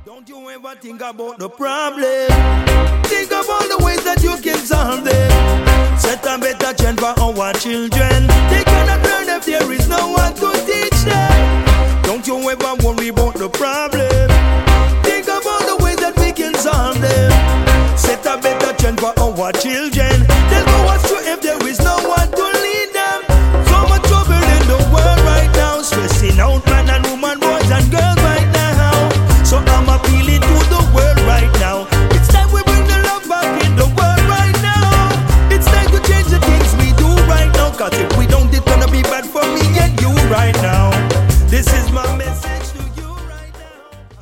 Don't you ever think about the problem. Think about the ways that you can solve them. Set a better trend for our children. They cannot learn if there is no one to teach them. Don't you ever worry about the problem. Think about the ways that we can solve them. Set a better trend for our children. There's no